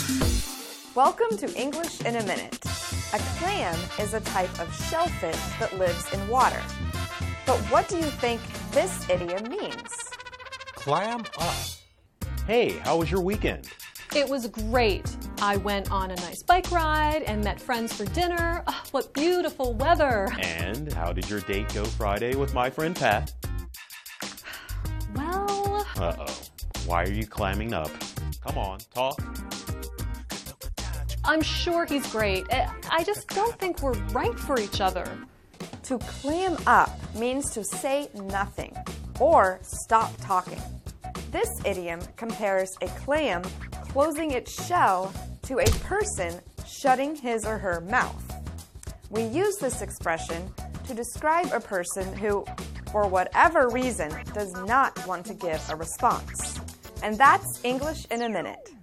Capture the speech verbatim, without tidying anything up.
Welcome to English in a Minute. A clam is a type of shellfish that lives in water. But what do you think this idiom means? Clam up. Hey, how was your weekend? It was great. I went on a nice bike ride and met friends for dinner. Oh, what beautiful weather. And how did your date go Friday with my friend Pat? Well... Uh-oh. Why are you clamming up? Come on, talk. I'm sure he's great. I just don't think we're right for each other. To clam up means to say nothing or stop talking. This idiom compares a clam closing its shell to a person shutting his or her mouth. We use this expression to describe a person who, for whatever reason, does not want to give a response. And that's English in a Minute.